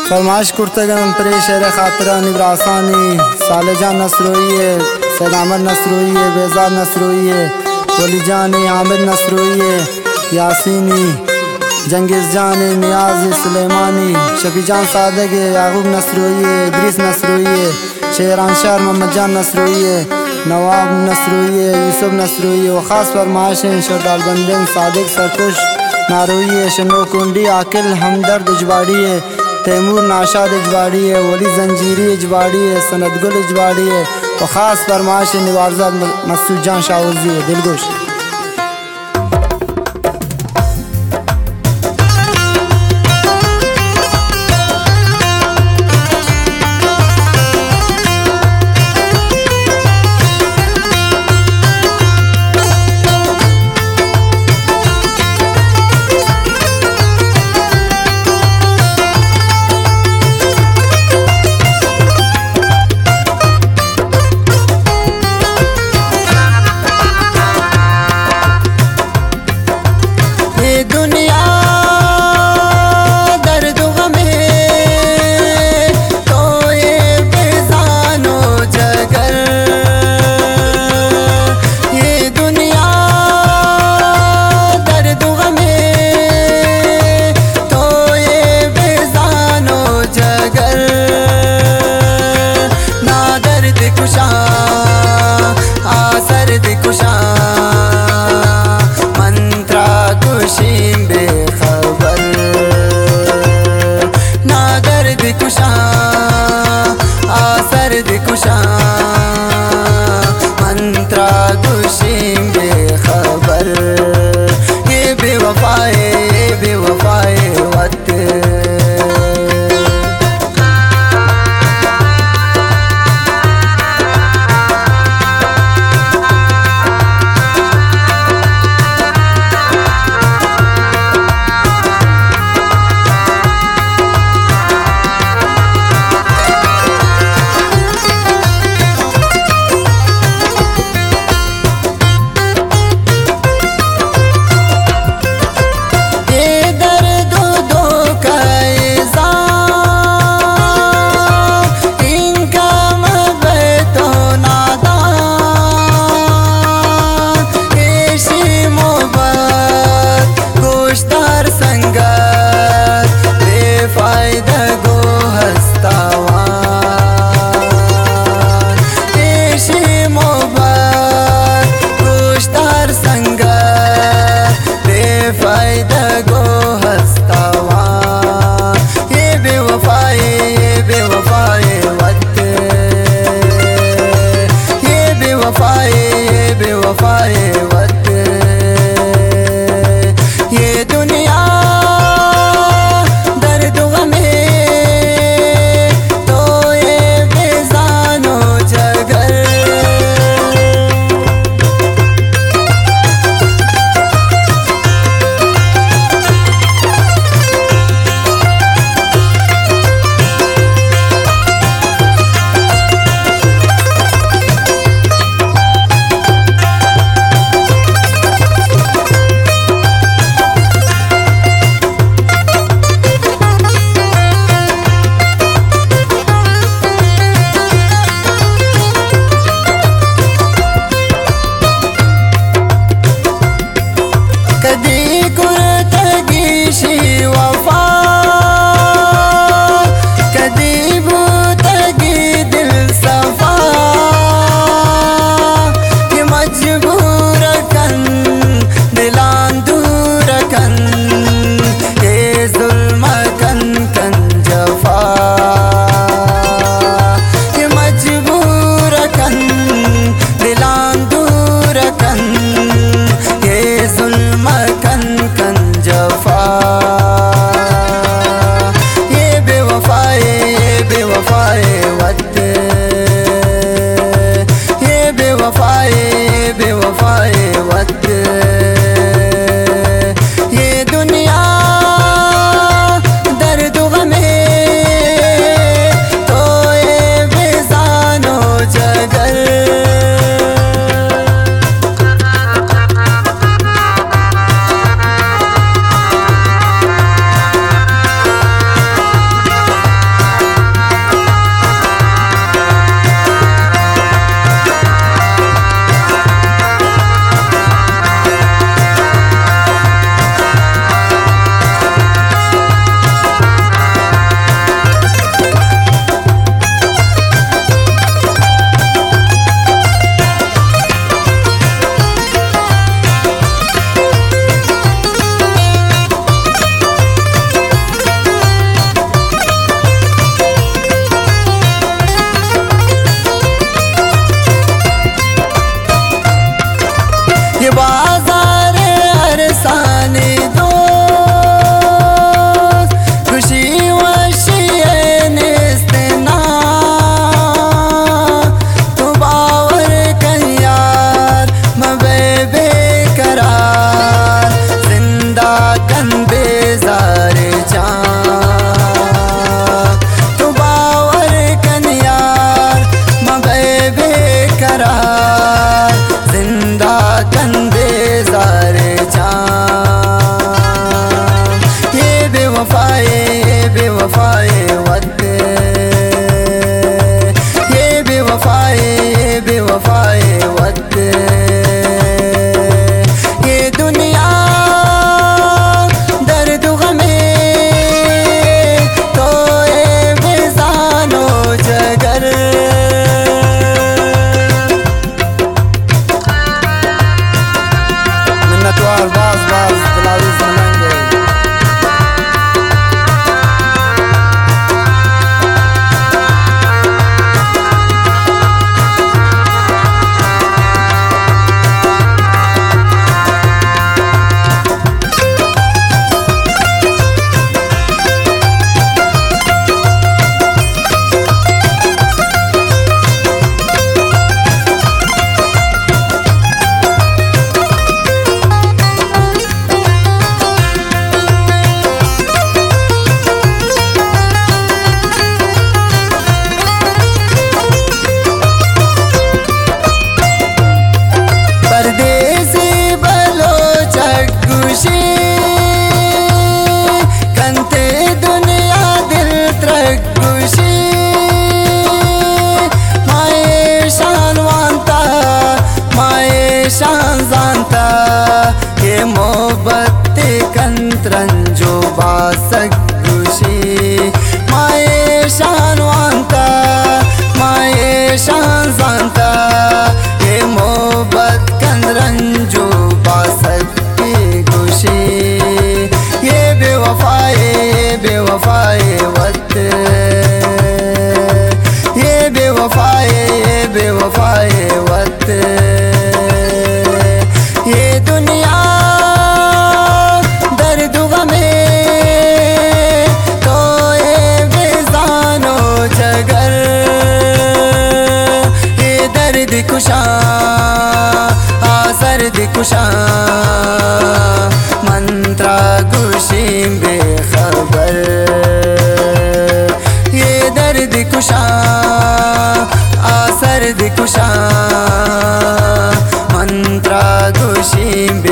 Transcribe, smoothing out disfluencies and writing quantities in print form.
फरमाइश कुर्तगन परे शेर खातरा निब्रासानी साले जान नसरोई है, सैद अहमद नसरोई है, बेजाद नसरोई है, वली जान आमिर नसरोई है, यासीनी जंगीज़ जान नियाज सुलेमानी, शफी जान सादक है, याकूब नसरोई है, इद्रीस नसरोई है, शेरान शार मोहम्मद जान नसरोई है, नवाब नसरोई है, यूसुफ नसरोई है। व ख़ास फरमाइश है शरदाल बंदन सादिक सरकुश नारोई है, शनो कुंडी आकिल हमदर्द इजवाड़ी है, तैमूर नाशाद इजवाड़ी है, वली जंजीरी इजवाड़ी है, सनदगुल इजवाड़ी है। व ख़ास फरमाइश नवाज़ा मसूद जान शाहौजी है, दिलगोश। मंत्रा खुशीम बेखबर ये बेवफाए वक्त बेवफाए वक्त, ये बेवफाए वक्त, ये दुनिया दर्द गमे तो ए बेजानो जगर। मिन्नतवार बाज बाज दिलावी ज़मानेंगे। कंते दुनिया दिल त्रकुशी, माए शान वांता माए शान जानता, ये मोहब्बत कंत्रंजो बासगुशी, माए शान वांता माए शान जानता, ये मोहब्बत कंत्रंजो बासग ये बेवफाए वक्त, ये बेवफाए वक्त, ये दुनिया दर्द गमे तो ए बेजानो जगर, ये दर्द कुशा सर्द कुशा मंत्रा गुशीम बेखबर, ये दर्द कुशा सर्द कुशा मंत्रा गुशीम